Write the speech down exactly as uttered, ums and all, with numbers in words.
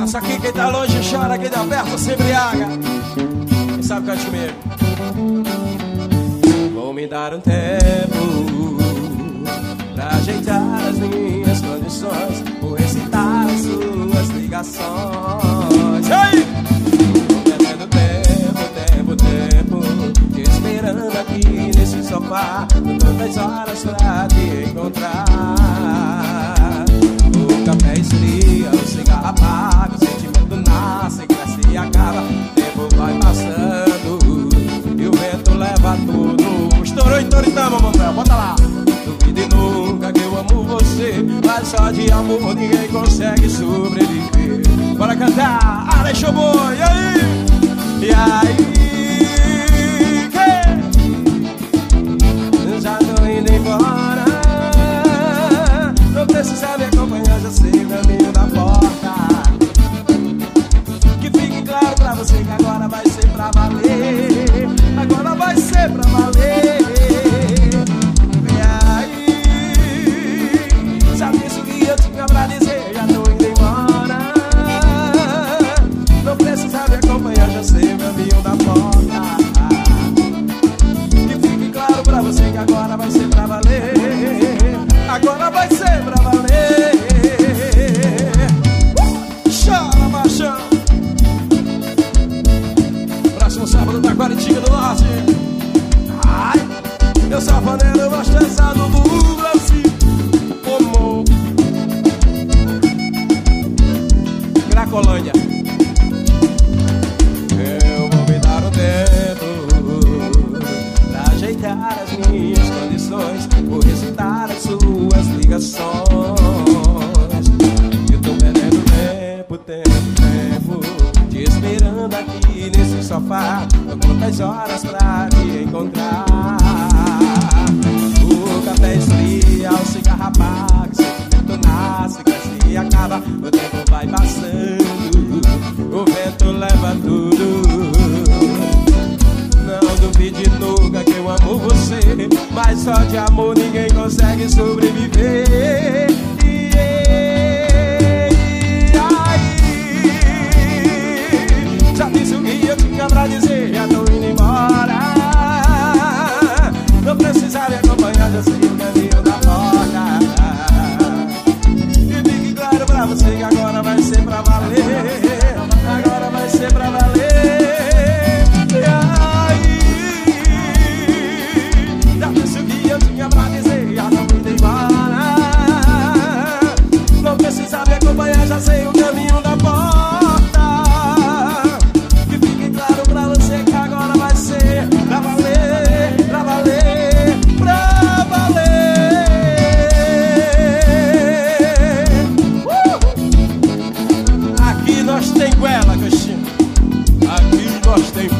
Essa aqui quem tá longe chora, quem tá perto se embriaga. Quem sabe cante comigo. Vou me dar um tempo pra ajeitar as minhas condições, vou recitar as suas ligações. Ei! Vou perdendo tempo, tempo, tempo, te esperando aqui nesse sofá, com tantas horas pra te encontrar. O café esfria, o cigarro apaga, o sentimento nasce, cresce e acaba. O tempo vai passando e o vento leva tudo. Estourou em Toritama, Montel, bota lá. Duvide nunca que eu amo você, mas só de amor ninguém consegue sobreviver. Bora cantar, Alexandre Boi, e aí? E aí? Que? Já tô indo embora, não precisa me acompanhar, já sei o caminho da porta. Que fique claro pra você que agora vai ser pra valer, agora vai ser pra valer. Pra dizer, já tô indo embora, não precisa me acompanhar, já sei o caminho da porta. Que fique claro pra você que agora vai ser pra valer, agora vai ser pra valer. uh! Chora, machão. Próximo sábado da Guaritinga do Norte. Ai, eu sou faneiro mais estressado do Brasil. Como Cracolândia. Eu vou me dar um tempo pra ajeitar as minhas condições, vou recitar as suas ligações. Eu tô perdendo tempo, tempo, tempo, te esperando aqui nesse sofá, com quantas horas pra te encontrar. O café esfria, o cigarro apaga, o sentimento nasce, cresce e acaba. O tempo vai passando, o vento leva tudo. Não duvide nunca que eu amo você, mas só de amor ninguém consegue sobreviver. E aí, já disse o que eu tinha pra dizer, já tô indo embora, não precisa me acompanhar, já sei o caminho da porta. Pra você que agora vai ser pra valer, agora vai ser pra valer. E aí, já disse o que eu tinha pra dizer, já não indo embora, não precisa me acompanhar, já sei o caminho da porta. Que fique claro pra você que agora vai ser pra valer, pra valer, pra valer. Nós tem goela, Cristina. Aqui nós tem